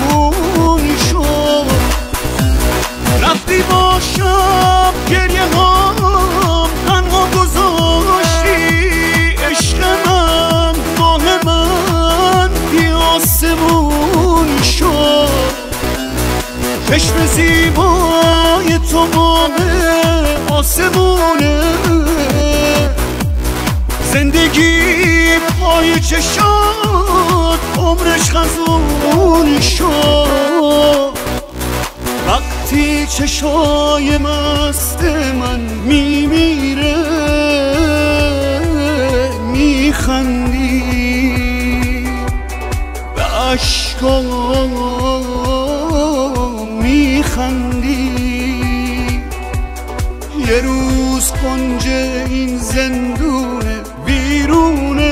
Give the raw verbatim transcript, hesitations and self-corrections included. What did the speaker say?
شد. رفتی باشم گریه هم تنها گذاشتی، عشق من ماه من بی آسمون شد. چشم زیبای تو ماه آسمونه، زندگی پای چشات عمرش خزون شد. وقتی چشای مست من میمیره میخندی، به عشقام میخندی. یه روز کنج این زندونه بیرونه